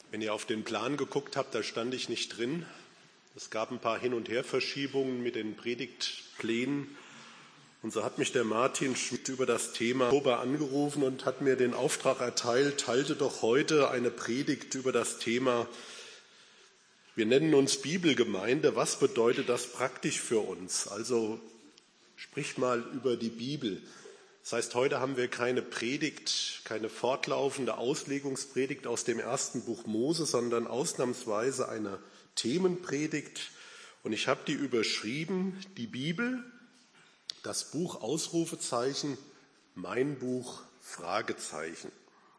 Wenn ihr auf den Plan geguckt habt, da stand ich nicht drin. Es gab ein paar Hin- und Herverschiebungen mit den Predigtplänen. Und so hat mich der Martin Schmidt über das Thema Oktober angerufen und hat mir den Auftrag erteilt, halte doch heute eine Predigt über das Thema, wir nennen uns Bibelgemeinde, was bedeutet das praktisch für uns? Also sprich mal über die Bibel. Das heißt, heute haben wir keine Predigt, keine fortlaufende Auslegungspredigt aus dem ersten Buch Mose, sondern ausnahmsweise eine Themenpredigt. Und ich habe die überschrieben, die Bibel, das Buch Ausrufezeichen, mein Buch Fragezeichen.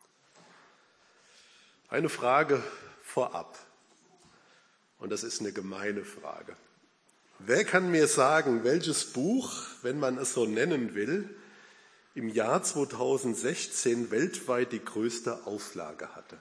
Eine Frage vorab. Und das ist eine gemeine Frage. Wer kann mir sagen, welches Buch, wenn man es so nennen will, im Jahr 2016 weltweit die größte Auflage hatte?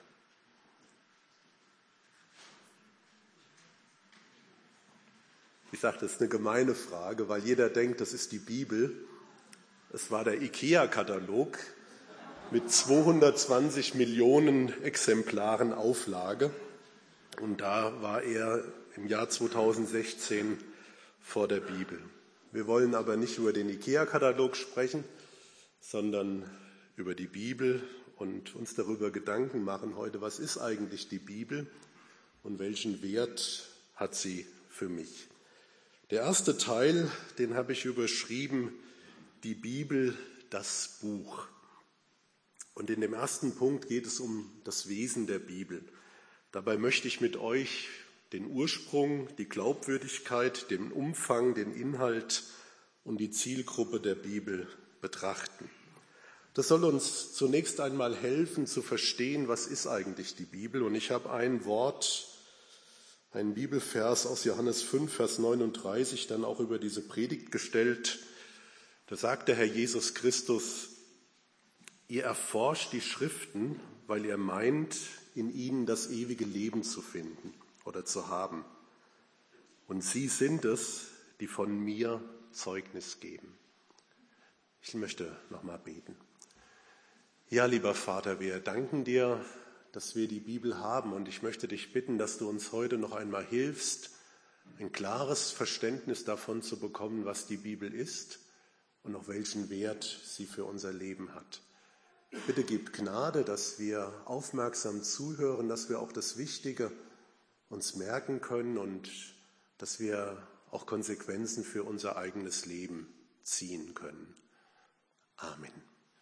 Ich sage, das ist eine gemeine Frage, weil jeder denkt, das ist die Bibel. Es war der IKEA-Katalog mit 220 Millionen Exemplaren Auflage. Und da war er im Jahr 2016 vor der Bibel. Wir wollen aber nicht über den IKEA-Katalog sprechen, sondern über die Bibel und uns darüber Gedanken machen heute, was ist eigentlich die Bibel und welchen Wert hat sie für mich. Der erste Teil, den habe ich überschrieben, die Bibel, das Buch. Und in dem ersten Punkt geht es um das Wesen der Bibel. Dabei möchte ich mit euch den Ursprung, die Glaubwürdigkeit, den Umfang, den Inhalt und die Zielgruppe der Bibel betrachten. Das soll uns zunächst einmal helfen zu verstehen, was ist eigentlich die Bibel. Und ich habe ein Wort, einen Bibelvers aus Johannes 5, Vers 39, dann auch über diese Predigt gestellt. Da sagt der Herr Jesus Christus, ihr erforscht die Schriften, weil ihr meint, in ihnen das ewige Leben zu finden oder zu haben. Und sie sind es, die von mir Zeugnis geben. Ich möchte nochmal beten. Ja, lieber Vater, wir danken dir, dass wir die Bibel haben. Und ich möchte dich bitten, dass du uns heute noch einmal hilfst, ein klares Verständnis davon zu bekommen, was die Bibel ist und auch welchen Wert sie für unser Leben hat. Bitte gib Gnade, dass wir aufmerksam zuhören, dass wir auch das Wichtige uns merken können und dass wir auch Konsequenzen für unser eigenes Leben ziehen können. Amen.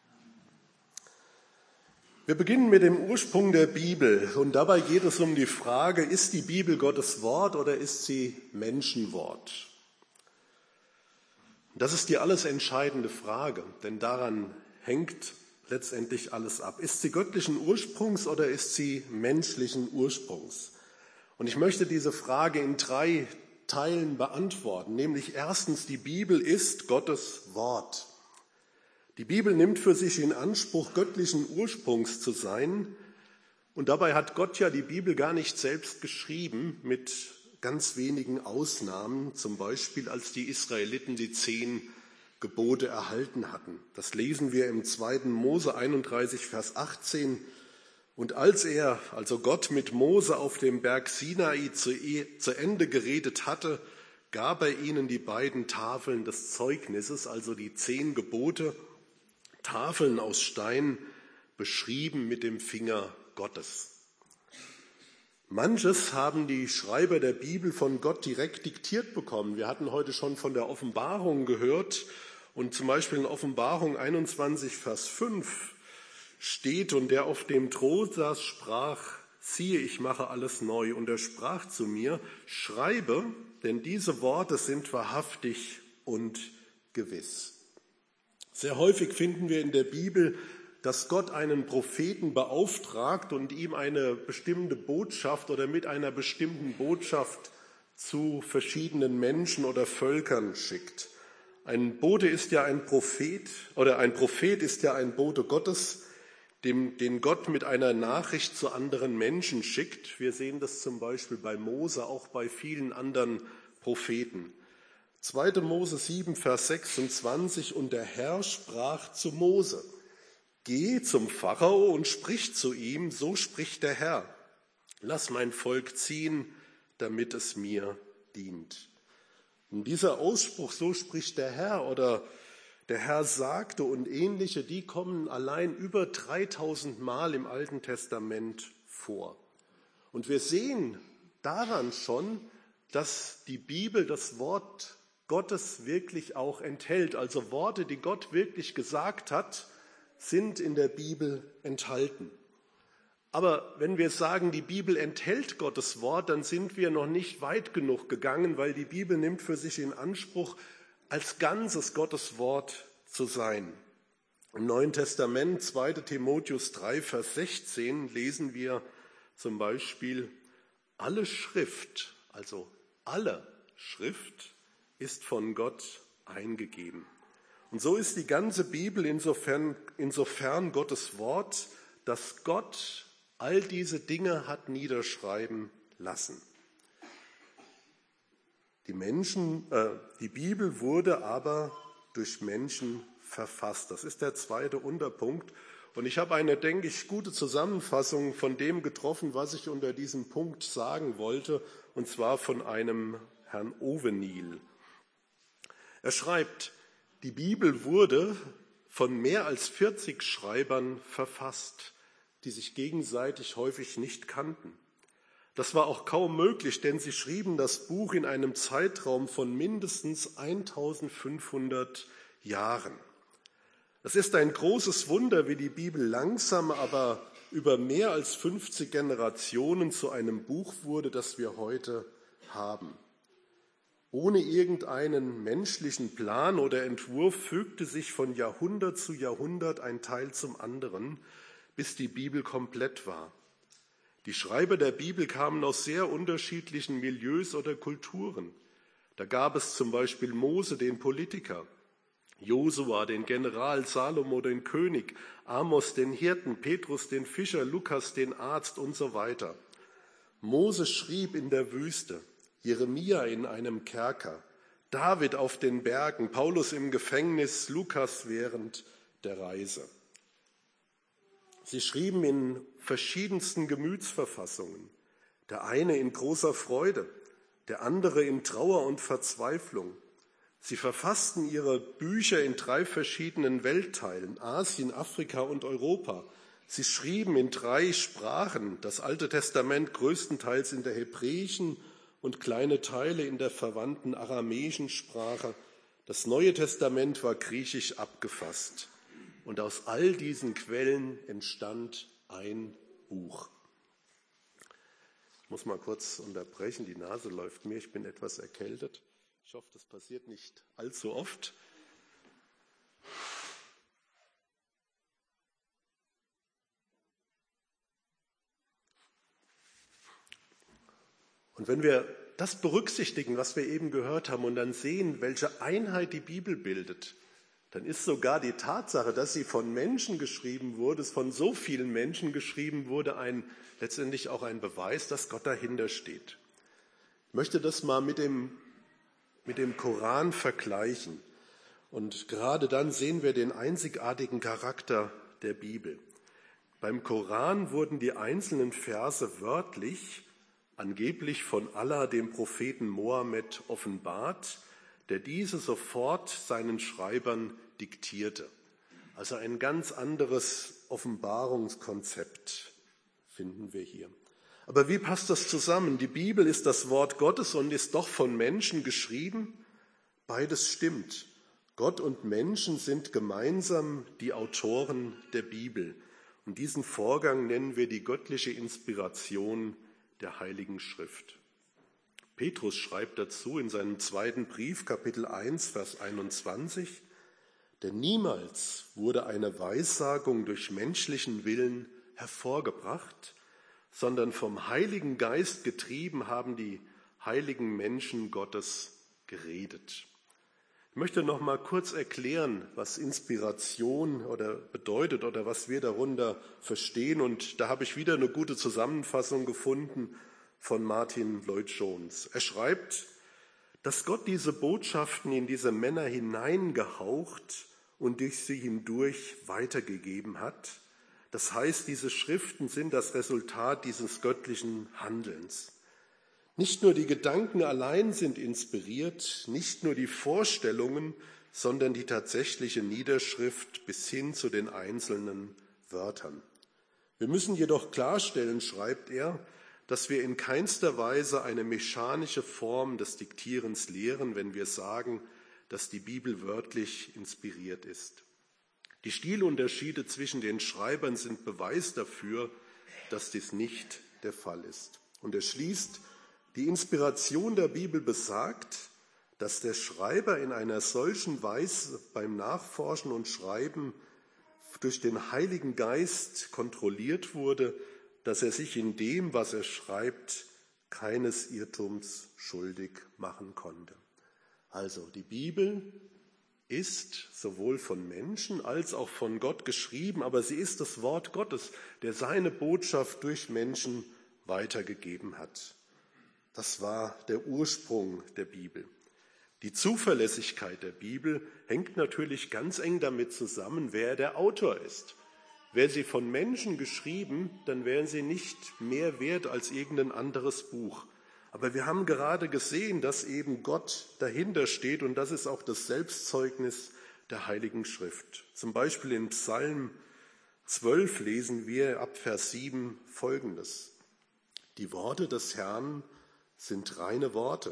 Wir beginnen mit dem Ursprung der Bibel und dabei geht es um die Frage, ist die Bibel Gottes Wort oder ist sie Menschenwort? Das ist die alles entscheidende Frage, denn daran hängt letztendlich alles ab. Ist sie göttlichen Ursprungs oder ist sie menschlichen Ursprungs? Und ich möchte diese Frage in 3 Teilen beantworten, nämlich erstens, die Bibel ist Gottes Wort. Die Bibel nimmt für sich in Anspruch, göttlichen Ursprungs zu sein. Und dabei hat Gott ja die Bibel gar nicht selbst geschrieben, mit ganz wenigen Ausnahmen, zum Beispiel als die Israeliten die 10 Gebote erhalten hatten. Das lesen wir im 2. Mose 31, Vers 18. Und als er, also Gott, mit Mose auf dem Berg Sinai zu Ende geredet hatte, gab er ihnen die beiden Tafeln des Zeugnisses, also die 10 Gebote, Tafeln aus Stein, beschrieben mit dem Finger Gottes. Manches haben die Schreiber der Bibel von Gott direkt diktiert bekommen. Wir hatten heute schon von der Offenbarung gehört und zum Beispiel in Offenbarung 21, Vers 5 steht, und der auf dem Thron saß, sprach, siehe, ich mache alles neu. Und er sprach zu mir, schreibe, denn diese Worte sind wahrhaftig und gewiss. Sehr häufig finden wir in der Bibel, dass Gott einen Propheten beauftragt und ihm eine bestimmte Botschaft oder mit einer bestimmten Botschaft zu verschiedenen Menschen oder Völkern schickt. Ein Bote ist ja ein Prophet oder ein Prophet ist ja ein Bote Gottes, den Gott mit einer Nachricht zu anderen Menschen schickt. Wir sehen das zum Beispiel bei Mose, auch bei vielen anderen Propheten. 2. Mose 7, Vers 26, und der Herr sprach zu Mose, geh zum Pharao und sprich zu ihm, so spricht der Herr. Lass mein Volk ziehen, damit es mir dient. Und dieser Ausspruch, so spricht der Herr oder der Herr sagte und ähnliche, die kommen allein über 3000 Mal im Alten Testament vor. Und wir sehen daran schon, dass die Bibel das Wort Gottes wirklich auch enthält. Also Worte, die Gott wirklich gesagt hat, sind in der Bibel enthalten. Aber wenn wir sagen, die Bibel enthält Gottes Wort, dann sind wir noch nicht weit genug gegangen, weil die Bibel nimmt für sich in Anspruch, als Ganzes Gottes Wort zu sein. Im Neuen Testament, 2. Timotheus 3, Vers 16, lesen wir zum Beispiel, alle Schrift, also alle Schrift, ist von Gott eingegeben. Und so ist die ganze Bibel insofern Gottes Wort, dass Gott all diese Dinge hat niederschreiben lassen. Die Bibel wurde aber durch Menschen verfasst. Das ist der zweite Unterpunkt. Und ich habe eine, denke ich, gute Zusammenfassung von dem getroffen, was ich unter diesem Punkt sagen wollte, und zwar von einem Herrn Ovenil. Er schreibt, die Bibel wurde von mehr als 40 Schreibern verfasst, die sich gegenseitig häufig nicht kannten. Das war auch kaum möglich, denn sie schrieben das Buch in einem Zeitraum von mindestens 1500 Jahren. Es ist ein großes Wunder, wie die Bibel langsam, aber über mehr als 50 Generationen zu einem Buch wurde, das wir heute haben. Ohne irgendeinen menschlichen Plan oder Entwurf fügte sich von Jahrhundert zu Jahrhundert ein Teil zum anderen, bis die Bibel komplett war. Die Schreiber der Bibel kamen aus sehr unterschiedlichen Milieus oder Kulturen. Da gab es zum Beispiel Mose, den Politiker, Josua, den General, Salomo, den König, Amos, den Hirten, Petrus, den Fischer, Lukas, den Arzt und so weiter. Mose schrieb in der Wüste, Jeremia in einem Kerker, David auf den Bergen, Paulus im Gefängnis, Lukas während der Reise. Sie schrieben in verschiedensten Gemütsverfassungen, der eine in großer Freude, der andere in Trauer und Verzweiflung. Sie verfassten ihre Bücher in 3 verschiedenen Weltteilen, Asien, Afrika und Europa. Sie schrieben in 3 Sprachen, das Alte Testament größtenteils in der hebräischen und kleine Teile in der verwandten aramäischen Sprache. Das Neue Testament war griechisch abgefasst. Und aus all diesen Quellen entstand ein Buch. Ich muss mal kurz unterbrechen, die Nase läuft mir, ich bin etwas erkältet. Ich hoffe, das passiert nicht allzu oft. Und wenn wir das berücksichtigen, was wir eben gehört haben, und dann sehen, welche Einheit die Bibel bildet, dann ist sogar die Tatsache, dass sie von Menschen geschrieben wurde, es von so vielen Menschen geschrieben wurde, letztendlich auch ein Beweis, dass Gott dahinter steht. Ich möchte das mal mit dem Koran vergleichen. Und gerade dann sehen wir den einzigartigen Charakter der Bibel. Beim Koran wurden die einzelnen Verse wörtlich, angeblich von Allah dem Propheten Mohammed offenbart, der diese sofort seinen Schreibern diktierte. Also ein ganz anderes Offenbarungskonzept finden wir hier. Aber wie passt das zusammen? Die Bibel ist das Wort Gottes und ist doch von Menschen geschrieben. Beides stimmt. Gott und Menschen sind gemeinsam die Autoren der Bibel. Und diesen Vorgang nennen wir die göttliche Inspiration der Heiligen Schrift. Petrus schreibt dazu in seinem 2. Brief, Kapitel 1, Vers 21, denn niemals wurde eine Weissagung durch menschlichen Willen hervorgebracht, sondern vom Heiligen Geist getrieben haben die heiligen Menschen Gottes geredet. Ich möchte noch mal kurz erklären, was Inspiration bedeutet oder was wir darunter verstehen. Und da habe ich wieder eine gute Zusammenfassung gefunden von Martin Lloyd-Jones. Er schreibt, dass Gott diese Botschaften in diese Männer hineingehaucht und durch sie hindurch weitergegeben hat, Das heißt, diese Schriften sind das Resultat dieses göttlichen Handelns. Nicht nur die Gedanken allein sind inspiriert, nicht nur die Vorstellungen, sondern die tatsächliche Niederschrift bis hin zu den einzelnen Wörtern. Wir müssen jedoch klarstellen, schreibt er, dass wir in keinster Weise eine mechanische Form des Diktierens lehren, wenn wir sagen, dass die Bibel wörtlich inspiriert ist. Die Stilunterschiede zwischen den Schreibern sind Beweis dafür, dass dies nicht der Fall ist. Und er schließt, die Inspiration der Bibel besagt, dass der Schreiber in einer solchen Weise beim Nachforschen und Schreiben durch den Heiligen Geist kontrolliert wurde, dass er sich in dem, was er schreibt, keines Irrtums schuldig machen konnte. Also die Bibel ist sowohl von Menschen als auch von Gott geschrieben, aber sie ist das Wort Gottes, der seine Botschaft durch Menschen weitergegeben hat. Das war der Ursprung der Bibel. Die Zuverlässigkeit der Bibel hängt natürlich ganz eng damit zusammen, wer der Autor ist. Wäre sie von Menschen geschrieben, dann wären sie nicht mehr wert als irgendein anderes Buch. Aber wir haben gerade gesehen, dass eben Gott dahinter steht und das ist auch das Selbstzeugnis der Heiligen Schrift. Zum Beispiel in Psalm 12 lesen wir ab Vers 7 Folgendes. Die Worte des Herrn sind reine Worte,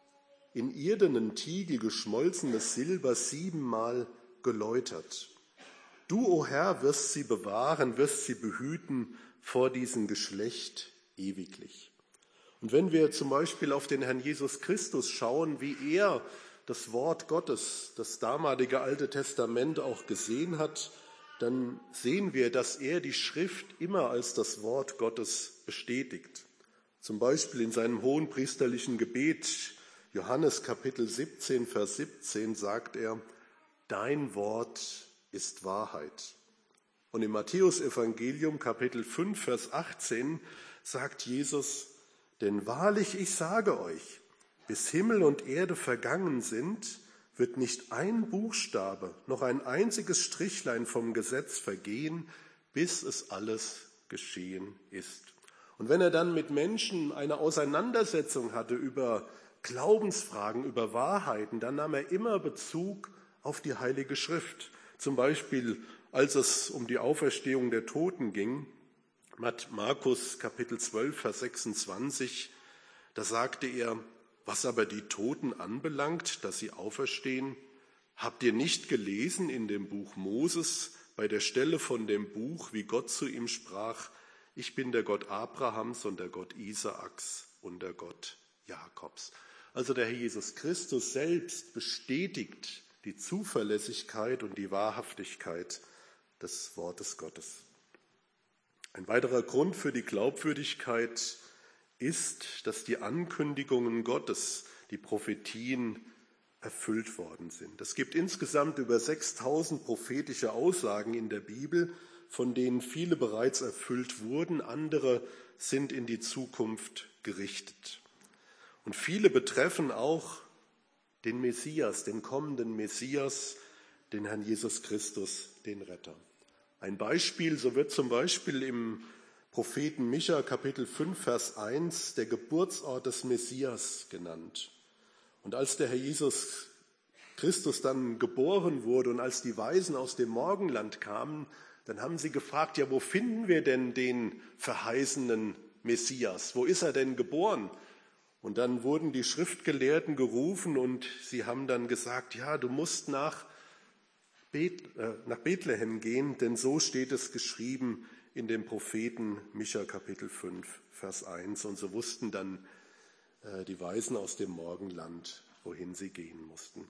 in irdenen Tiegel geschmolzenes Silber 7-mal geläutert. Du, o Herr, wirst sie bewahren, wirst sie behüten vor diesem Geschlecht ewiglich. Und wenn wir zum Beispiel auf den Herrn Jesus Christus schauen, wie er das Wort Gottes, das damalige Alte Testament auch gesehen hat, dann sehen wir, dass er die Schrift immer als das Wort Gottes bestätigt. Zum Beispiel in seinem hohenpriesterlichen Gebet, Johannes Kapitel 17, Vers 17, sagt er, dein Wort ist Wahrheit. Und im Matthäus-Evangelium, Kapitel 5, Vers 18, sagt Jesus, denn wahrlich, ich sage euch, bis Himmel und Erde vergangen sind, wird nicht ein Buchstabe, noch ein einziges Strichlein vom Gesetz vergehen, bis es alles geschehen ist. Und wenn er dann mit Menschen eine Auseinandersetzung hatte über Glaubensfragen, über Wahrheiten, dann nahm er immer Bezug auf die Heilige Schrift. Zum Beispiel, als es um die Auferstehung der Toten ging, Markus Kapitel 12, Vers 26, da sagte er, was aber die Toten anbelangt, dass sie auferstehen, habt ihr nicht gelesen in dem Buch Moses, bei der Stelle von dem Buch, wie Gott zu ihm sprach, ich bin der Gott Abrahams und der Gott Isaaks und der Gott Jakobs. Also der Herr Jesus Christus selbst bestätigt die Zuverlässigkeit und die Wahrhaftigkeit des Wortes Gottes. Ein weiterer Grund für die Glaubwürdigkeit ist, dass die Ankündigungen Gottes, die Prophetien, erfüllt worden sind. Es gibt insgesamt über 6000 prophetische Aussagen in der Bibel, von denen viele bereits erfüllt wurden, andere sind in die Zukunft gerichtet. Und viele betreffen auch den Messias, den kommenden Messias, den Herrn Jesus Christus, den Retter. Ein Beispiel, so wird zum Beispiel im Propheten Micha Kapitel 5, Vers 1 der Geburtsort des Messias genannt. Und als der Herr Jesus Christus dann geboren wurde und als die Weisen aus dem Morgenland kamen, dann haben sie gefragt, ja, wo finden wir denn den verheißenen Messias? Wo ist er denn geboren? Und dann wurden die Schriftgelehrten gerufen und sie haben dann gesagt, ja, du musst nach Bethlehem gehen, denn so steht es geschrieben in dem Propheten Micha Kapitel 5, Vers 1. Und so wussten dann die Weisen aus dem Morgenland, wohin sie gehen mussten.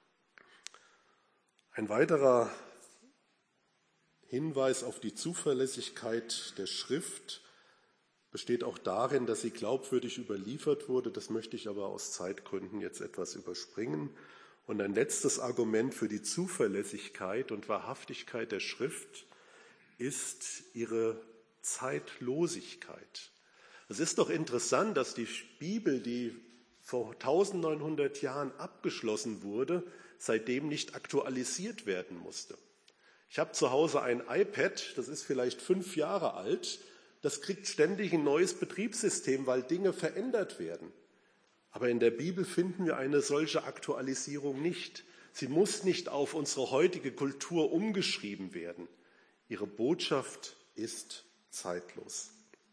Ein weiterer Hinweis auf die Zuverlässigkeit der Schrift besteht auch darin, dass sie glaubwürdig überliefert wurde. Das möchte ich aber aus Zeitgründen jetzt etwas überspringen. Und ein letztes Argument für die Zuverlässigkeit und Wahrhaftigkeit der Schrift ist ihre Zeitlosigkeit. Es ist doch interessant, dass die Bibel, die vor 1900 Jahren abgeschlossen wurde, seitdem nicht aktualisiert werden musste. Ich habe zu Hause ein iPad, das ist vielleicht 5 Jahre alt, das kriegt ständig ein neues Betriebssystem, weil Dinge verändert werden. Aber in der Bibel finden wir eine solche Aktualisierung nicht. Sie muss nicht auf unsere heutige Kultur umgeschrieben werden. Ihre Botschaft ist zeitlos.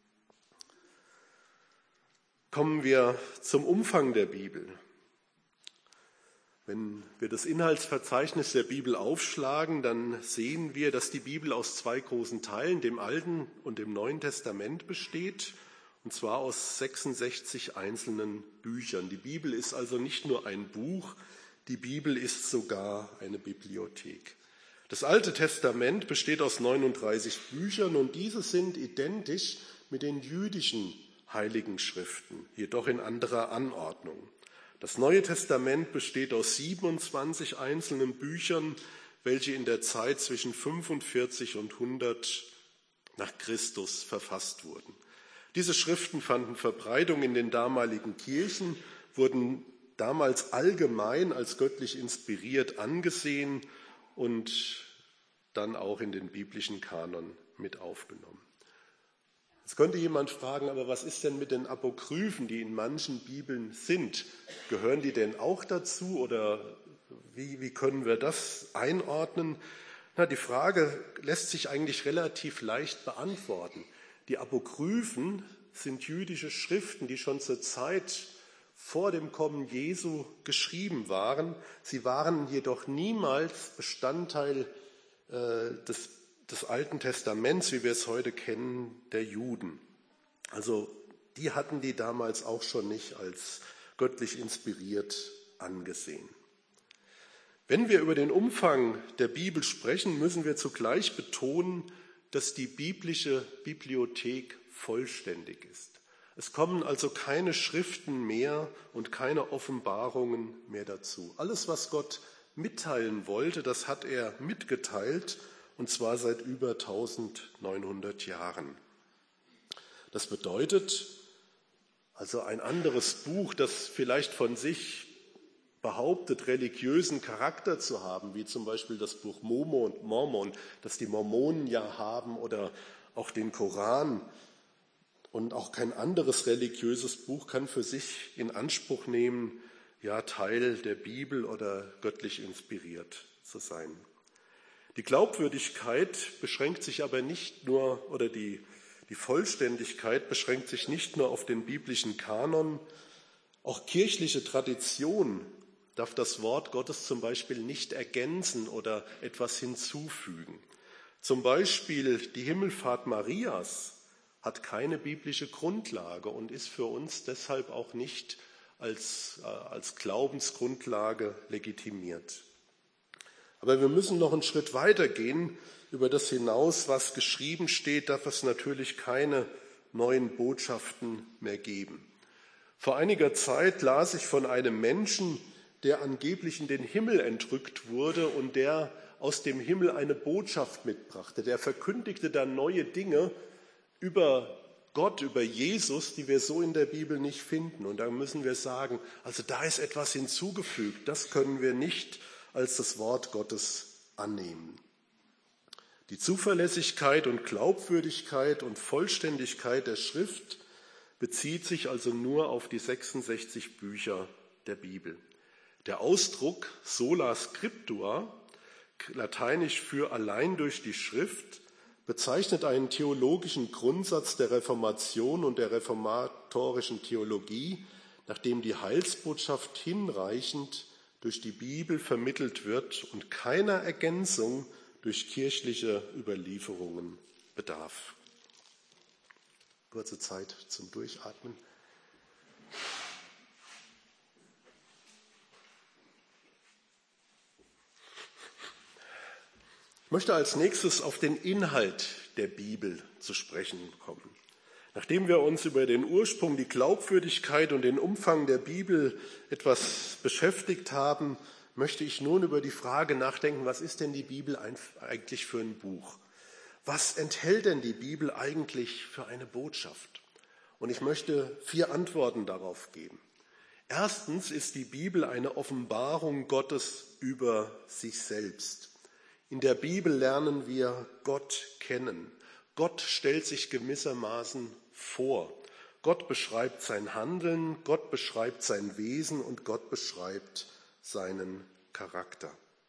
Kommen wir zum Umfang der Bibel. Wenn wir das Inhaltsverzeichnis der Bibel aufschlagen, dann sehen wir, dass die Bibel aus 2 großen Teilen, dem Alten und dem Neuen Testament, besteht, und zwar aus 66 einzelnen Büchern. Die Bibel ist also nicht nur ein Buch, die Bibel ist sogar eine Bibliothek. Das Alte Testament besteht aus 39 Büchern und diese sind identisch mit den jüdischen Heiligen Schriften, jedoch in anderer Anordnung. Das Neue Testament besteht aus 27 einzelnen Büchern, welche in der Zeit zwischen 45 und 100 nach Christus verfasst wurden. Diese Schriften fanden Verbreitung in den damaligen Kirchen, wurden damals allgemein als göttlich inspiriert angesehen und dann auch in den biblischen Kanon mit aufgenommen. Jetzt könnte jemand fragen, aber was ist denn mit den Apokryphen, die in manchen Bibeln sind? Gehören die denn auch dazu oder wie können wir das einordnen? Die Frage lässt sich eigentlich relativ leicht beantworten. Die Apokryphen sind jüdische Schriften, die schon zur Zeit vor dem Kommen Jesu geschrieben waren. Sie waren jedoch niemals Bestandteil des Alten Testaments, wie wir es heute kennen, der Juden. Also die hatten die damals auch schon nicht als göttlich inspiriert angesehen. Wenn wir über den Umfang der Bibel sprechen, müssen wir zugleich betonen, dass die biblische Bibliothek vollständig ist. Es kommen also keine Schriften mehr und keine Offenbarungen mehr dazu. Alles, was Gott mitteilen wollte, das hat er mitgeteilt, und zwar seit über 1900 Jahren. Das bedeutet, also ein anderes Buch, das vielleicht von sich behauptet, religiösen Charakter zu haben, wie zum Beispiel das Buch Mormon, das die Mormonen ja haben, oder auch den Koran, und auch kein anderes religiöses Buch kann für sich in Anspruch nehmen, ja, Teil der Bibel oder göttlich inspiriert zu sein. Die Glaubwürdigkeit beschränkt sich aber nicht nur, oder die Vollständigkeit beschränkt sich nicht nur auf den biblischen Kanon, auch kirchliche Tradition darf das Wort Gottes zum Beispiel nicht ergänzen oder etwas hinzufügen. Zum Beispiel die Himmelfahrt Marias hat keine biblische Grundlage und ist für uns deshalb auch nicht als Glaubensgrundlage legitimiert. Aber wir müssen noch einen Schritt weiter gehen. Über das hinaus, was geschrieben steht, darf es natürlich keine neuen Botschaften mehr geben. Vor einiger Zeit las ich von einem Menschen, der angeblich in den Himmel entrückt wurde und der aus dem Himmel eine Botschaft mitbrachte. Der verkündigte dann neue Dinge über Gott, über Jesus, die wir so in der Bibel nicht finden. Und da müssen wir sagen, also da ist etwas hinzugefügt. Das können wir nicht als das Wort Gottes annehmen. Die Zuverlässigkeit und Glaubwürdigkeit und Vollständigkeit der Schrift bezieht sich also nur auf die 66 Bücher der Bibel. Der Ausdruck sola scriptura, lateinisch für allein durch die Schrift, bezeichnet einen theologischen Grundsatz der Reformation und der reformatorischen Theologie, nachdem die Heilsbotschaft hinreichend durch die Bibel vermittelt wird und keiner Ergänzung durch kirchliche Überlieferungen bedarf. Kurze Zeit zum Durchatmen. Ich möchte als nächstes auf den Inhalt der Bibel zu sprechen kommen. Nachdem wir uns über den Ursprung, die Glaubwürdigkeit und den Umfang der Bibel etwas beschäftigt haben, möchte ich nun über die Frage nachdenken, was ist denn die Bibel eigentlich für ein Buch? Was enthält denn die Bibel eigentlich für eine Botschaft? Und ich möchte 4 Antworten darauf geben. Erstens ist die Bibel eine Offenbarung Gottes über sich selbst. In der Bibel lernen wir Gott kennen. Gott stellt sich gewissermaßen vor. Gott beschreibt sein Handeln, Gott beschreibt sein Wesen und Gott beschreibt seinen Charakter.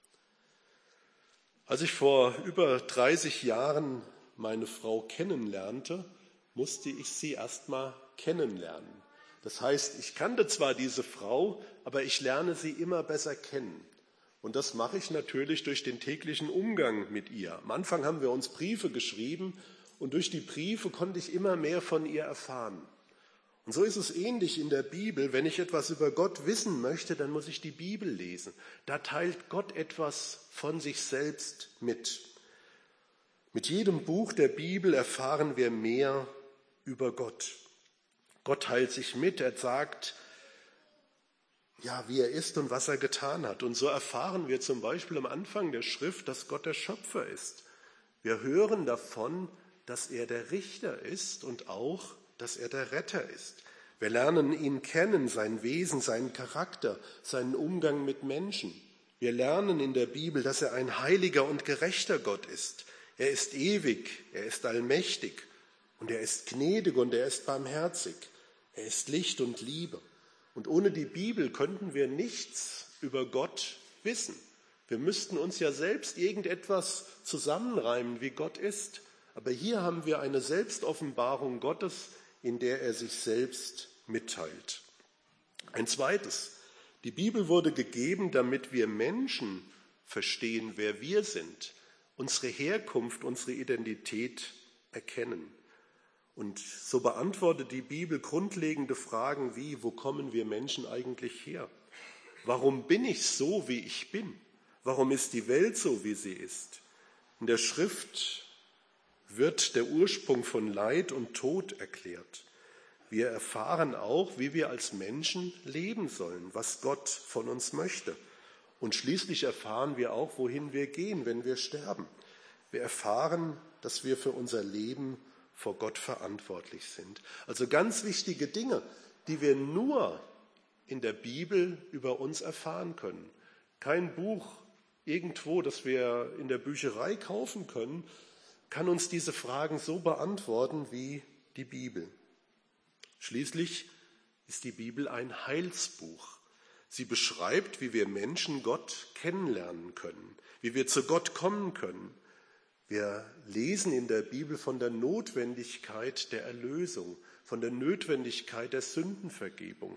Als ich vor über 30 Jahren meine Frau kennenlernte, musste ich sie erst mal kennenlernen. Das heißt, ich kannte zwar diese Frau, aber ich lerne sie immer besser kennen. Und das mache ich natürlich durch den täglichen Umgang mit ihr. Am Anfang haben wir uns Briefe geschrieben und durch die Briefe konnte ich immer mehr von ihr erfahren. Und so ist es ähnlich in der Bibel. Wenn ich etwas über Gott wissen möchte, dann muss ich die Bibel lesen. Da teilt Gott etwas von sich selbst mit. Mit jedem Buch der Bibel erfahren wir mehr über Gott. Gott teilt sich mit, er sagt, ja, wie er ist und was er getan hat. Und so erfahren wir zum Beispiel am Anfang der Schrift, dass Gott der Schöpfer ist. Wir hören davon, dass er der Richter ist und auch, dass er der Retter ist. Wir lernen ihn kennen, sein Wesen, seinen Charakter, seinen Umgang mit Menschen. Wir lernen in der Bibel, dass er ein heiliger und gerechter Gott ist. Er ist ewig, er ist allmächtig und er ist gnädig und er ist barmherzig. Er ist Licht und Liebe. Und ohne die Bibel könnten wir nichts über Gott wissen. Wir müssten uns ja selbst irgendetwas zusammenreimen, wie Gott ist. Aber hier haben wir eine Selbstoffenbarung Gottes, in der er sich selbst mitteilt. Ein zweites, die Bibel wurde gegeben, damit wir Menschen verstehen, wer wir sind, unsere Herkunft, unsere Identität erkennen. Und so beantwortet die Bibel grundlegende Fragen wie, wo kommen wir Menschen eigentlich her? Warum bin ich so, wie ich bin? Warum ist die Welt so, wie sie ist? In der Schrift wird der Ursprung von Leid und Tod erklärt. Wir erfahren auch, wie wir als Menschen leben sollen, was Gott von uns möchte. Und schließlich erfahren wir auch, wohin wir gehen, wenn wir sterben. Wir erfahren, dass wir für unser Leben vor Gott verantwortlich sind. Also ganz wichtige Dinge, die wir nur in der Bibel über uns erfahren können. Kein Buch irgendwo, das wir in der Bücherei kaufen können, kann uns diese Fragen so beantworten wie die Bibel. Schließlich ist die Bibel ein Heilsbuch. Sie beschreibt, wie wir Menschen Gott kennenlernen können, wie wir zu Gott kommen können. Wir lesen in der Bibel von der Notwendigkeit der Erlösung, von der Notwendigkeit der Sündenvergebung.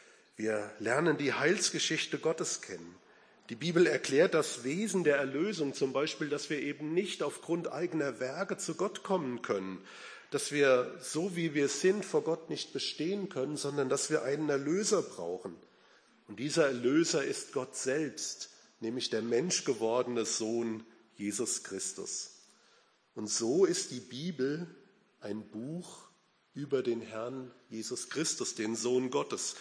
Wir lernen die Heilsgeschichte Gottes kennen. Die Bibel erklärt das Wesen der Erlösung, zum Beispiel, dass wir eben nicht aufgrund eigener Werke zu Gott kommen können, dass wir so wie wir sind vor Gott nicht bestehen können, sondern dass wir einen Erlöser brauchen. Und dieser Erlöser ist Gott selbst, nämlich der menschgewordene Sohn Jesus Christus. Und so ist die Bibel ein Buch über den Herrn Jesus Christus, den Sohn Gottes.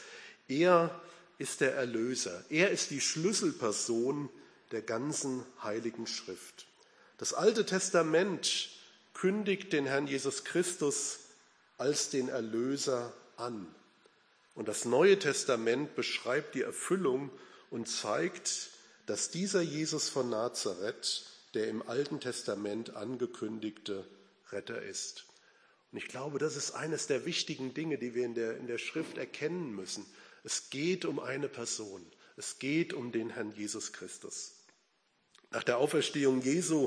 Er ist der Erlöser. Er ist die Schlüsselperson der ganzen Heiligen Schrift. Das Alte Testament kündigt den Herrn Jesus Christus als den Erlöser an. Und das Neue Testament beschreibt die Erfüllung und zeigt, dass dieser Jesus von Nazareth der im Alten Testament angekündigte Retter ist. Und ich glaube, das ist eines der wichtigen Dinge, die wir in der Schrift erkennen müssen. Es geht um eine Person. Es geht um den Herrn Jesus Christus. Nach der Auferstehung Jesu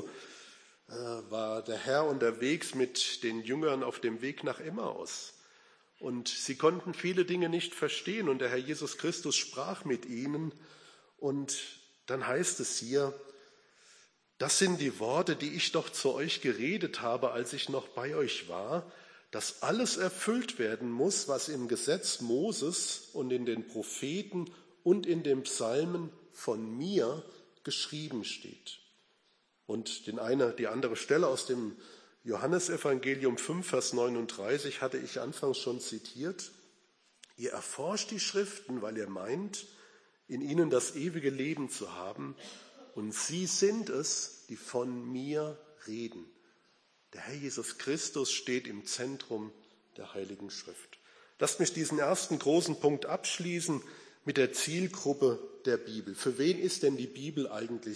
war der Herr unterwegs mit den Jüngern auf dem Weg nach Emmaus. Und sie konnten viele Dinge nicht verstehen. Und der Herr Jesus Christus sprach mit ihnen. Und dann heißt es hier, das sind die Worte, die ich doch zu euch geredet habe, als ich noch bei euch war, dass alles erfüllt werden muss, was im Gesetz Moses und in den Propheten und in den Psalmen von mir geschrieben steht. Und die andere Stelle aus dem Johannesevangelium 5, Vers 39 hatte ich anfangs schon zitiert. Ihr erforscht die Schriften, weil ihr meint, in ihnen das ewige Leben zu haben. Und sie sind es, die von mir reden. Der Herr Jesus Christus steht im Zentrum der Heiligen Schrift. Lasst mich diesen ersten großen Punkt abschließen mit der Zielgruppe der Bibel. Für wen ist denn die Bibel eigentlich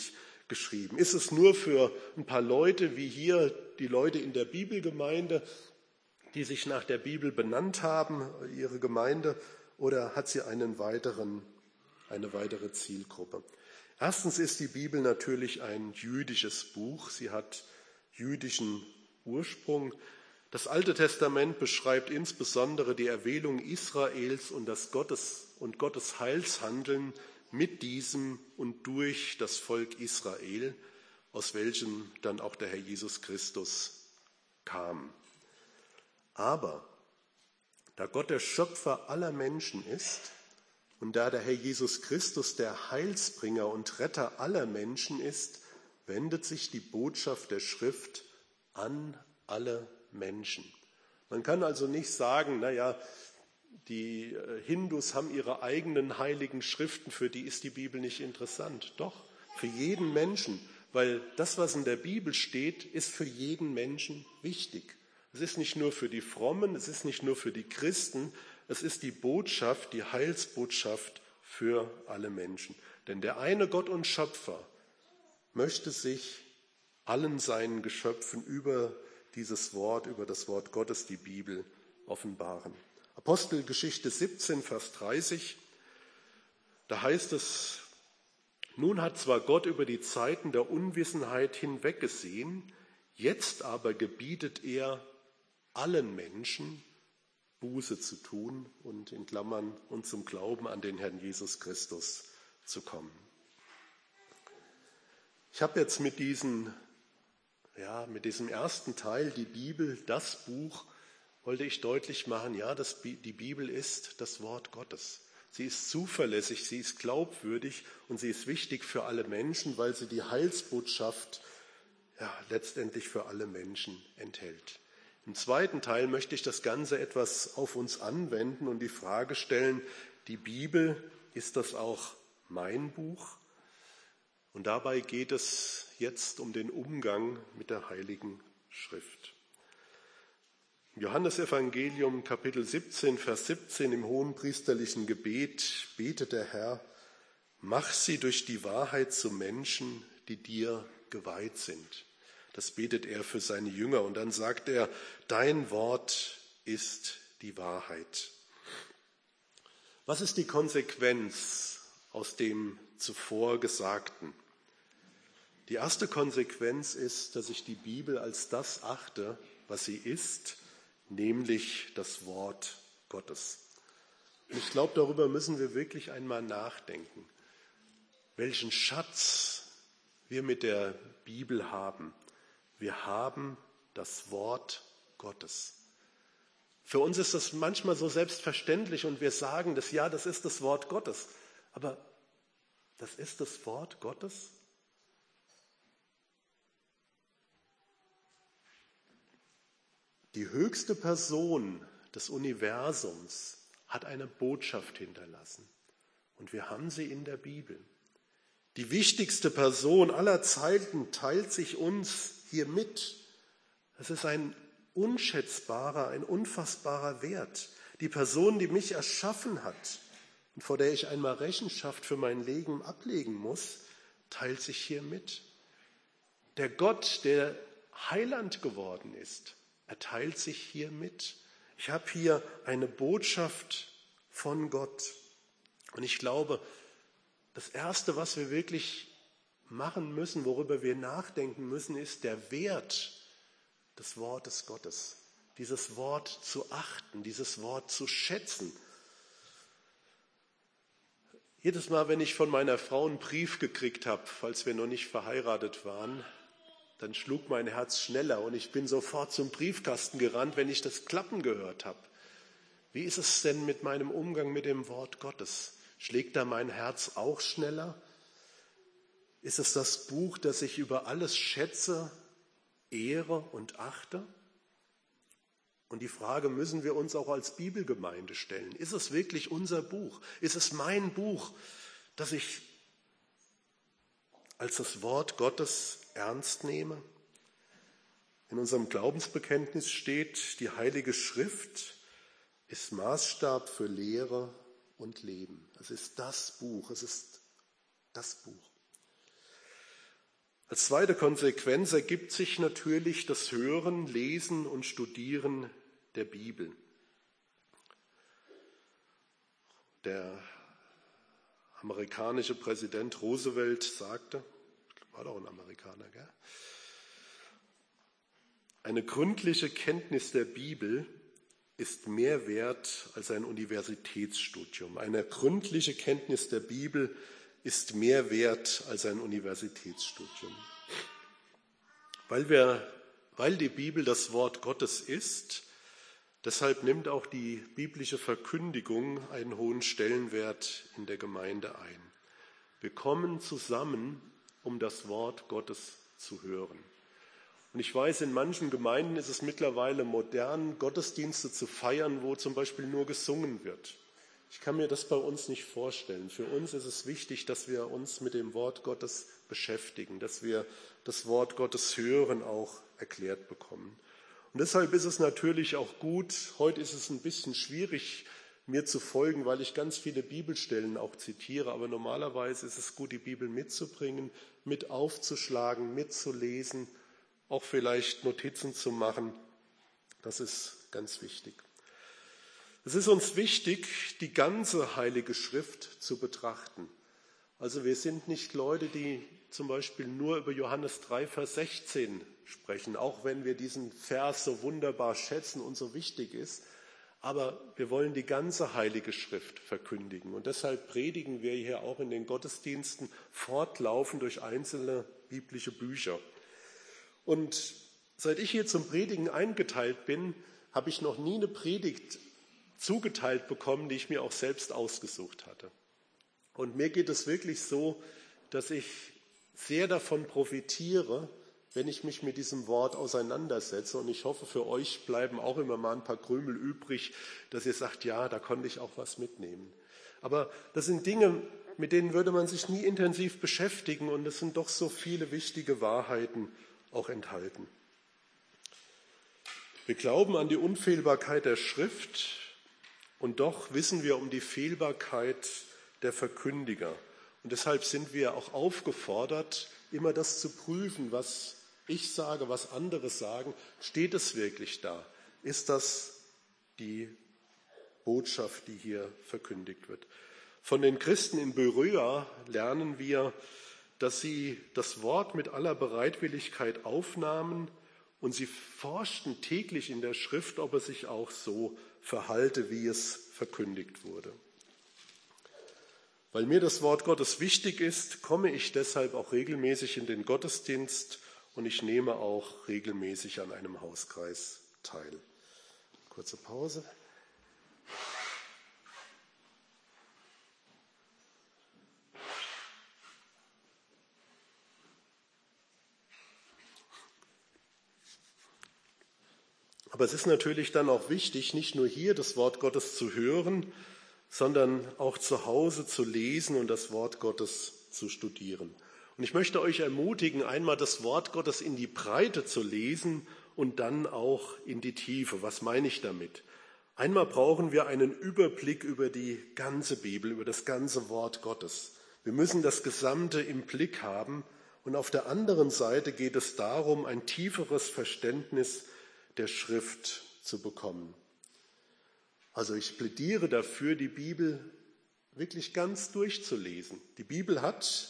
geschrieben? Ist es nur für ein paar Leute, wie hier die Leute in der Bibelgemeinde, die sich nach der Bibel benannt haben, ihre Gemeinde, oder hat sie eine weitere Zielgruppe? Erstens ist die Bibel natürlich ein jüdisches Buch. Sie hat jüdischen Ursprung. Das Alte Testament beschreibt insbesondere die Erwählung Israels und Gottes Heilshandeln mit diesem und durch das Volk Israel, aus welchem dann auch der Herr Jesus Christus kam. Aber da Gott der Schöpfer aller Menschen ist und da der Herr Jesus Christus der Heilsbringer und Retter aller Menschen ist, wendet sich die Botschaft der Schrift an alle Menschen. Man kann also nicht sagen, die Hindus haben ihre eigenen heiligen Schriften, für die ist die Bibel nicht interessant. Doch, für jeden Menschen, weil das, was in der Bibel steht, ist für jeden Menschen wichtig. Es ist nicht nur für die Frommen, es ist nicht nur für die Christen, es ist die Botschaft, die Heilsbotschaft für alle Menschen. Denn der eine Gott und Schöpfer möchte sich allen seinen Geschöpfen über das Wort Gottes, die Bibel, offenbaren. Apostelgeschichte 17, Vers 30, da heißt es: Nun hat zwar Gott über die Zeiten der Unwissenheit hinweggesehen, jetzt aber gebietet er allen Menschen, Buße zu tun und in Klammern und zum Glauben an den Herrn Jesus Christus zu kommen. Ich habe jetzt mit diesem ersten Teil, die Bibel, das Buch, wollte ich deutlich machen, die Bibel ist das Wort Gottes. Sie ist zuverlässig, sie ist glaubwürdig und sie ist wichtig für alle Menschen, weil sie die Heilsbotschaft letztendlich für alle Menschen enthält. Im zweiten Teil möchte ich das Ganze etwas auf uns anwenden und die Frage stellen, die Bibel, ist das auch mein Buch? Und dabei geht es jetzt um den Umgang mit der Heiligen Schrift. Im Johannesevangelium Kapitel 17, Vers 17 im hohenpriesterlichen Gebet betet der Herr: Mach sie durch die Wahrheit zu Menschen, die dir geweiht sind. Das betet er für seine Jünger und dann sagt er: Dein Wort ist die Wahrheit. Was ist die Konsequenz aus dem zuvor Gesagten? Die erste Konsequenz ist, dass ich die Bibel als das achte, was sie ist, nämlich das Wort Gottes. Und ich glaube, darüber müssen wir wirklich einmal nachdenken, welchen Schatz wir mit der Bibel haben. Wir haben das Wort Gottes. Für uns ist das manchmal so selbstverständlich und wir sagen das ist das Wort Gottes. Aber das ist das Wort Gottes? Die höchste Person des Universums hat eine Botschaft hinterlassen. Und wir haben sie in der Bibel. Die wichtigste Person aller Zeiten teilt sich uns hier mit. Es ist ein unschätzbarer, ein unfassbarer Wert. Die Person, die mich erschaffen hat und vor der ich einmal Rechenschaft für mein Leben ablegen muss, teilt sich hier mit. Der Gott, der Heiland geworden ist, er teilt sich hier mit. Ich habe hier eine Botschaft von Gott. Und ich glaube, das Erste, was wir wirklich machen müssen, worüber wir nachdenken müssen, ist der Wert des Wortes Gottes. Dieses Wort zu achten, dieses Wort zu schätzen. Jedes Mal, wenn ich von meiner Frau einen Brief gekriegt habe, falls wir noch nicht verheiratet waren, dann schlug mein Herz schneller und ich bin sofort zum Briefkasten gerannt, wenn ich das Klappen gehört habe. Wie ist es denn mit meinem Umgang mit dem Wort Gottes? Schlägt da mein Herz auch schneller? Ist es das Buch, das ich über alles schätze, ehre und achte? Und die Frage müssen wir uns auch als Bibelgemeinde stellen. Ist es wirklich unser Buch? Ist es mein Buch, das ich als das Wort Gottes ernst nehme? In unserem Glaubensbekenntnis steht, die Heilige Schrift ist Maßstab für Lehre und Leben. Es ist das Buch, es ist das Buch. Als zweite Konsequenz ergibt sich natürlich das Hören, Lesen und Studieren der Bibel. Der amerikanische Präsident Roosevelt sagte, war doch ein Amerikaner, gell? Eine gründliche Kenntnis der Bibel ist mehr wert als ein Universitätsstudium. Eine gründliche Kenntnis der Bibel ist mehr wert als ein Universitätsstudium. Weil die Bibel das Wort Gottes ist, deshalb nimmt auch die biblische Verkündigung einen hohen Stellenwert in der Gemeinde ein. Wir kommen zusammen, um das Wort Gottes zu hören. Und ich weiß, in manchen Gemeinden ist es mittlerweile modern, Gottesdienste zu feiern, wo zum Beispiel nur gesungen wird. Ich kann mir das bei uns nicht vorstellen. Für uns ist es wichtig, dass wir uns mit dem Wort Gottes beschäftigen, dass wir das Wort Gottes hören, auch erklärt bekommen. Und deshalb ist es natürlich auch gut, heute ist es ein bisschen schwierig, mir zu folgen, weil ich ganz viele Bibelstellen auch zitiere, aber normalerweise ist es gut, die Bibel mitzubringen, mit aufzuschlagen, mitzulesen, auch vielleicht Notizen zu machen. Das ist ganz wichtig. Es ist uns wichtig, die ganze Heilige Schrift zu betrachten. Also wir sind nicht Leute, die zum Beispiel nur über Johannes 3, Vers 16 sprechen, auch wenn wir diesen Vers so wunderbar schätzen und so wichtig ist. Aber wir wollen die ganze Heilige Schrift verkündigen. Und deshalb predigen wir hier auch in den Gottesdiensten fortlaufend durch einzelne biblische Bücher. Und seit ich hier zum Predigen eingeteilt bin, habe ich noch nie eine Predigt zugeteilt bekommen, die ich mir auch selbst ausgesucht hatte. Und mir geht es wirklich so, dass ich sehr davon profitiere, wenn ich mich mit diesem Wort auseinandersetze. Und ich hoffe, für euch bleiben auch immer mal ein paar Krümel übrig, dass ihr sagt, ja, da konnte ich auch was mitnehmen. Aber das sind Dinge, mit denen würde man sich nie intensiv beschäftigen. Und es sind doch so viele wichtige Wahrheiten auch enthalten. Wir glauben an die Unfehlbarkeit der Schrift und doch wissen wir um die Fehlbarkeit der Verkündiger. Und deshalb sind wir auch aufgefordert, immer das zu prüfen, was ich sage, was andere sagen. Steht es wirklich da? Ist das die Botschaft, die hier verkündigt wird? Von den Christen in Beröa lernen wir, dass sie das Wort mit aller Bereitwilligkeit aufnahmen und sie forschten täglich in der Schrift, ob es sich auch so verhalte, wie es verkündigt wurde. Weil mir das Wort Gottes wichtig ist, komme ich deshalb auch regelmäßig in den Gottesdienst und ich nehme auch regelmäßig an einem Hauskreis teil. Kurze Pause. Aber es ist natürlich dann auch wichtig, nicht nur hier das Wort Gottes zu hören, sondern auch zu Hause zu lesen und das Wort Gottes zu studieren. Und ich möchte euch ermutigen, einmal das Wort Gottes in die Breite zu lesen und dann auch in die Tiefe. Was meine ich damit? Einmal brauchen wir einen Überblick über die ganze Bibel, über das ganze Wort Gottes. Wir müssen das Gesamte im Blick haben. Und auf der anderen Seite geht es darum, ein tieferes Verständnis der Schrift zu bekommen. Also ich plädiere dafür, die Bibel wirklich ganz durchzulesen. Die Bibel hat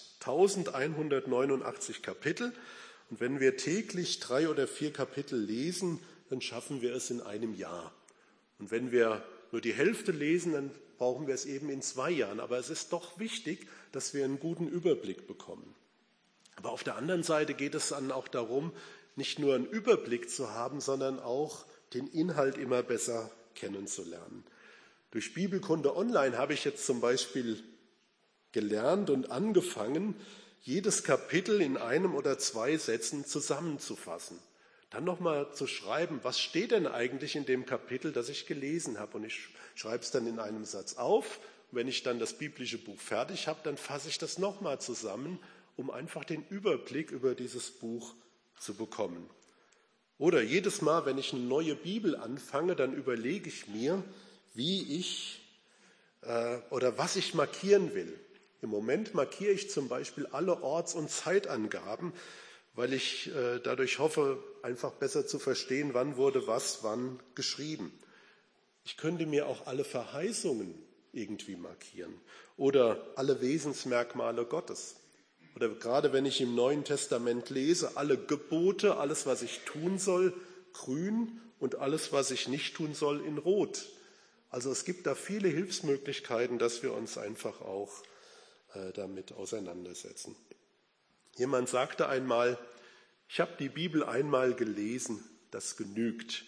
1189 Kapitel und wenn wir täglich 3 oder 4 Kapitel lesen, dann schaffen wir es in einem Jahr. Und wenn wir nur die Hälfte lesen, dann brauchen wir es eben in 2 Jahren. Aber es ist doch wichtig, dass wir einen guten Überblick bekommen. Aber auf der anderen Seite geht es dann auch darum, nicht nur einen Überblick zu haben, sondern auch den Inhalt immer besser kennenzulernen. Durch Bibelkunde Online habe ich jetzt zum Beispiel gelernt und angefangen, jedes Kapitel in 1 oder 2 Sätzen zusammenzufassen. Dann nochmal zu schreiben, was steht denn eigentlich in dem Kapitel, das ich gelesen habe. Und ich schreibe es dann in einem Satz auf. Und wenn ich dann das biblische Buch fertig habe, dann fasse ich das nochmal zusammen, um einfach den Überblick über dieses Buch zu bekommen. Oder jedes Mal, wenn ich eine neue Bibel anfange, dann überlege ich mir, wie ich oder was ich markieren will. Im Moment markiere ich zum Beispiel alle Orts- und Zeitangaben, weil ich dadurch hoffe, einfach besser zu verstehen, wann wurde was wann geschrieben. Ich könnte mir auch alle Verheißungen irgendwie markieren oder alle Wesensmerkmale Gottes. Oder gerade wenn ich im Neuen Testament lese, alle Gebote, alles, was ich tun soll, grün und alles, was ich nicht tun soll, in rot. Also es gibt da viele Hilfsmöglichkeiten, dass wir uns einfach auch damit auseinandersetzen. Jemand sagte einmal, ich habe die Bibel einmal gelesen, das genügt.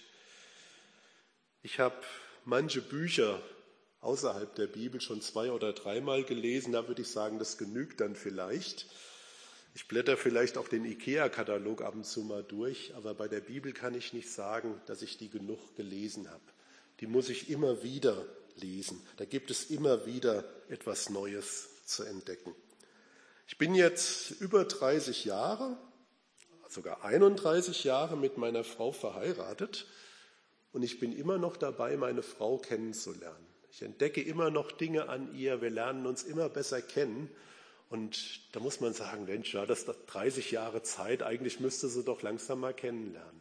Ich habe manche Bücher außerhalb der Bibel schon 2- oder 3-mal gelesen, da würde ich sagen, das genügt dann vielleicht. Ich blätter vielleicht auch den IKEA-Katalog ab und zu mal durch, aber bei der Bibel kann ich nicht sagen, dass ich die genug gelesen habe. Die muss ich immer wieder lesen. Da gibt es immer wieder etwas Neues zu entdecken. Ich bin jetzt über 30 Jahre, sogar 31 Jahre mit meiner Frau verheiratet und ich bin immer noch dabei, meine Frau kennenzulernen. Ich entdecke immer noch Dinge an ihr, wir lernen uns immer besser kennen. Und da muss man sagen, Mensch, ja, das ist 30 Jahre Zeit, eigentlich müsste sie doch langsam mal kennenlernen.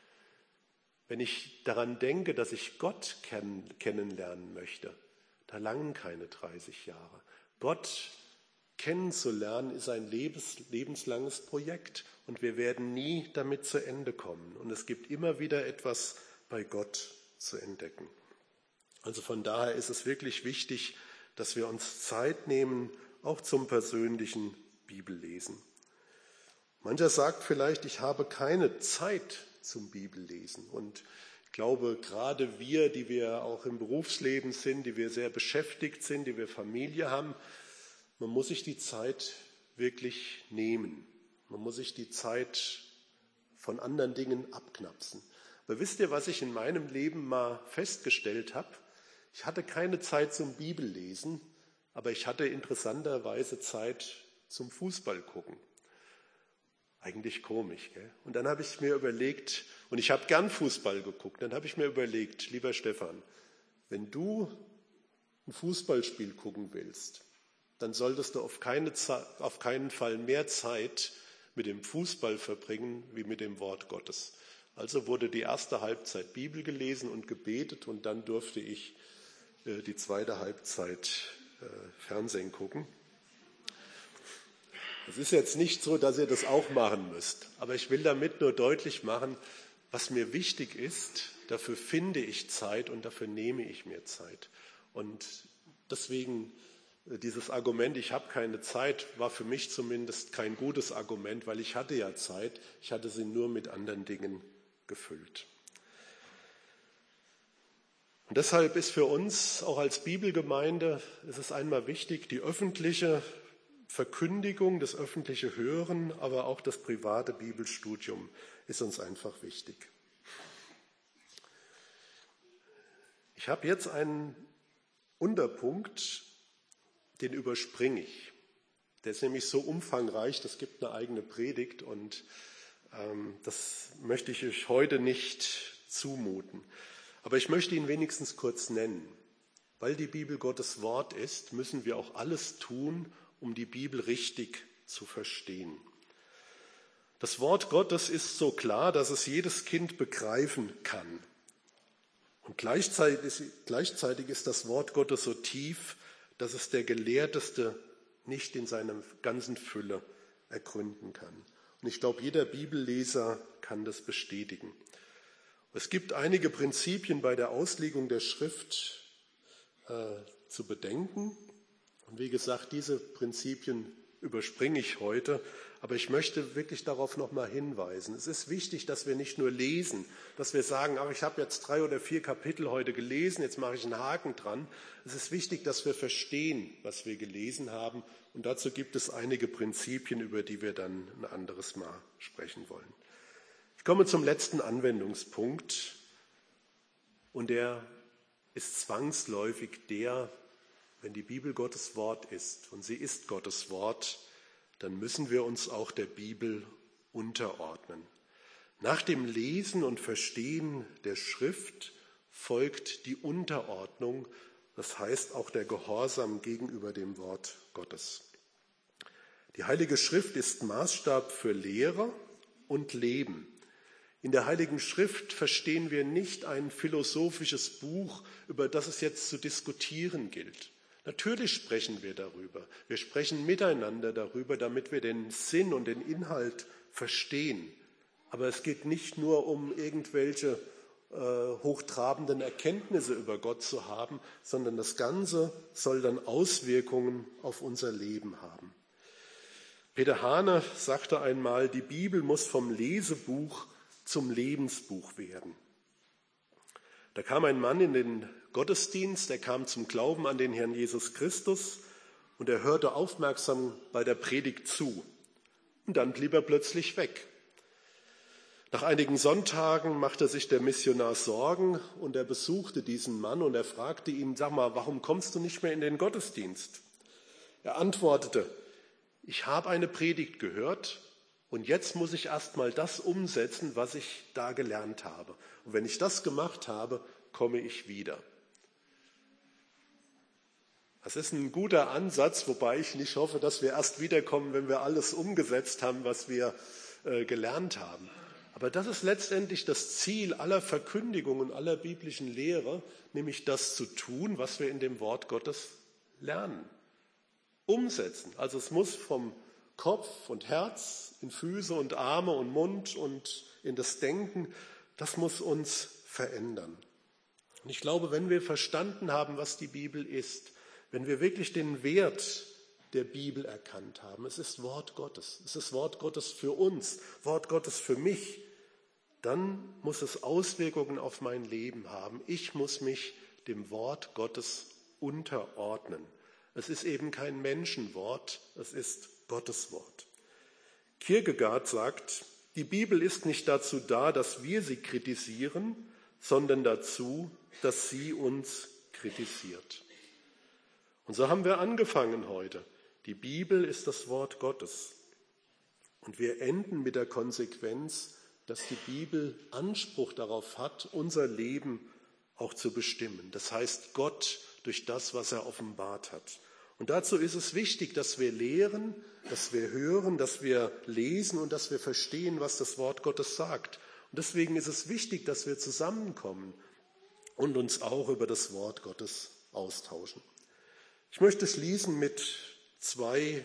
Wenn ich daran denke, dass ich Gott kennenlernen möchte, da langen keine 30 Jahre. Gott kennenzulernen ist ein lebenslanges Projekt und wir werden nie damit zu Ende kommen. Und es gibt immer wieder etwas bei Gott zu entdecken. Also von daher ist es wirklich wichtig, dass wir uns Zeit nehmen, auch zum persönlichen Bibellesen. Mancher sagt vielleicht, ich habe keine Zeit zum Bibellesen. Und ich glaube, gerade wir, die wir auch im Berufsleben sind, die wir sehr beschäftigt sind, die wir Familie haben, man muss sich die Zeit wirklich nehmen. Man muss sich die Zeit von anderen Dingen abknapsen. Aber wisst ihr, was ich in meinem Leben mal festgestellt habe? Ich hatte keine Zeit zum Bibellesen, aber ich hatte interessanterweise Zeit zum Fußball gucken. Eigentlich komisch, gell? Und dann habe ich mir überlegt, und ich habe gern Fußball geguckt, dann habe ich mir überlegt, lieber Stefan, wenn du ein Fußballspiel gucken willst, dann solltest du auf keinen Fall mehr Zeit mit dem Fußball verbringen wie mit dem Wort Gottes. Also wurde die erste Halbzeit Bibel gelesen und gebetet und dann durfte ich die zweite Halbzeit Fernsehen gucken. Es ist jetzt nicht so, dass ihr das auch machen müsst, aber ich will damit nur deutlich machen, was mir wichtig ist, dafür finde ich Zeit und dafür nehme ich mir Zeit. Und deswegen dieses Argument, ich habe keine Zeit, war für mich zumindest kein gutes Argument, weil ich hatte ja Zeit, ich hatte sie nur mit anderen Dingen gefüllt. Und deshalb ist für uns auch als Bibelgemeinde, ist es einmal wichtig, die öffentliche Verkündigung, das öffentliche Hören, aber auch das private Bibelstudium ist uns einfach wichtig. Ich habe jetzt einen Unterpunkt, den überspringe ich. Der ist nämlich so umfangreich, das gibt eine eigene Predigt und das möchte ich euch heute nicht zumuten. Aber ich möchte ihn wenigstens kurz nennen. Weil die Bibel Gottes Wort ist, müssen wir auch alles tun, um die Bibel richtig zu verstehen. Das Wort Gottes ist so klar, dass es jedes Kind begreifen kann. Und gleichzeitig ist das Wort Gottes so tief, dass es der Gelehrteste nicht in seiner ganzen Fülle ergründen kann. Und ich glaube, jeder Bibelleser kann das bestätigen. Es gibt einige Prinzipien bei der Auslegung der Schrift zu bedenken. Und wie gesagt, diese Prinzipien überspringe ich heute, aber ich möchte wirklich darauf nochmal hinweisen. Es ist wichtig, dass wir nicht nur lesen, dass wir sagen, ach, ich habe jetzt 3 oder 4 Kapitel heute gelesen, jetzt mache ich einen Haken dran. Es ist wichtig, dass wir verstehen, was wir gelesen haben. Und dazu gibt es einige Prinzipien, über die wir dann ein anderes Mal sprechen wollen. Ich komme zum letzten Anwendungspunkt und der ist zwangsläufig der, wenn die Bibel Gottes Wort ist und sie ist Gottes Wort, dann müssen wir uns auch der Bibel unterordnen. Nach dem Lesen und Verstehen der Schrift folgt die Unterordnung, das heißt auch der Gehorsam gegenüber dem Wort Gottes. Die Heilige Schrift ist Maßstab für Lehrer und Leben. In der Heiligen Schrift verstehen wir nicht ein philosophisches Buch, über das es jetzt zu diskutieren gilt. Natürlich sprechen wir darüber. Wir sprechen miteinander darüber, damit wir den Sinn und den Inhalt verstehen. Aber es geht nicht nur um irgendwelche hochtrabenden Erkenntnisse über Gott zu haben, sondern das Ganze soll dann Auswirkungen auf unser Leben haben. Peter Hahne sagte einmal, die Bibel muss vom Lesebuch zum Lebensbuch werden. Da kam ein Mann in den Gottesdienst, er kam zum Glauben an den Herrn Jesus Christus und er hörte aufmerksam bei der Predigt zu. Und dann blieb er plötzlich weg. Nach einigen Sonntagen machte sich der Missionar Sorgen und er besuchte diesen Mann und er fragte ihn, sag mal, warum kommst du nicht mehr in den Gottesdienst? Er antwortete, ich habe eine Predigt gehört und jetzt muss ich erst mal das umsetzen, was ich da gelernt habe. Und wenn ich das gemacht habe, komme ich wieder. Das ist ein guter Ansatz, wobei ich nicht hoffe, dass wir erst wiederkommen, wenn wir alles umgesetzt haben, was wir gelernt haben. Aber das ist letztendlich das Ziel aller Verkündigung und aller biblischen Lehre, nämlich das zu tun, was wir in dem Wort Gottes lernen. Umsetzen. Also es muss vom Kopf und Herz in Füße und Arme und Mund und in das Denken, das muss uns verändern. Und ich glaube, wenn wir verstanden haben, was die Bibel ist, wenn wir wirklich den Wert der Bibel erkannt haben, es ist Wort Gottes, es ist Wort Gottes für uns, Wort Gottes für mich, dann muss es Auswirkungen auf mein Leben haben. Ich muss mich dem Wort Gottes unterordnen. Es ist eben kein Menschenwort, es ist Gottes Wort. Kierkegaard sagt, die Bibel ist nicht dazu da, dass wir sie kritisieren, sondern dazu, dass sie uns kritisiert. Und so haben wir angefangen heute. Die Bibel ist das Wort Gottes. Und wir enden mit der Konsequenz, dass die Bibel Anspruch darauf hat, unser Leben auch zu bestimmen. Das heißt, Gott durch das, was er offenbart hat. Und dazu ist es wichtig, dass wir lehren, dass wir hören, dass wir lesen und dass wir verstehen, was das Wort Gottes sagt. Und deswegen ist es wichtig, dass wir zusammenkommen und uns auch über das Wort Gottes austauschen. Ich möchte schließen mit 2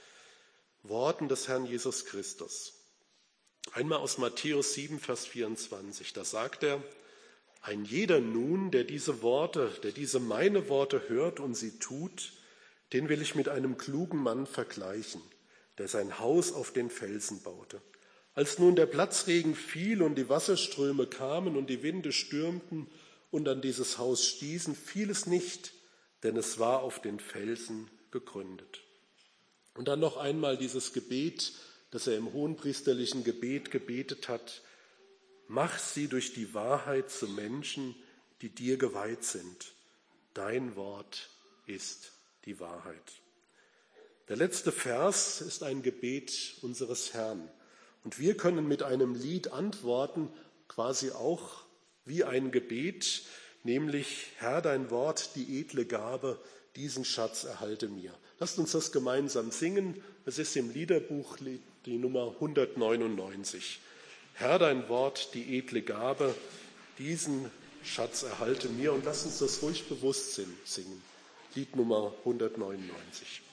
Worten des Herrn Jesus Christus. Einmal aus Matthäus 7, Vers 24, da sagt er, ein jeder nun, der diese meine Worte hört und sie tut, den will ich mit einem klugen Mann vergleichen, der sein Haus auf den Felsen baute. Als nun der Platzregen fiel und die Wasserströme kamen und die Winde stürmten und an dieses Haus stießen, fiel es nicht, denn es war auf den Felsen gegründet. Und dann noch einmal dieses Gebet, das er im hohenpriesterlichen Gebet gebetet hat. Mach sie durch die Wahrheit zu Menschen, die dir geweiht sind. Dein Wort ist die Wahrheit. Der letzte Vers ist ein Gebet unseres Herrn. Und wir können mit einem Lied antworten, quasi auch wie ein Gebet, nämlich, Herr, dein Wort, die edle Gabe, diesen Schatz erhalte mir. Lasst uns das gemeinsam singen. Es ist im Liederbuch die Nummer 199. Herr, dein Wort, die edle Gabe, diesen Schatz erhalte mir. Und lasst uns das ruhig bewusst singen. Lied Nummer 199.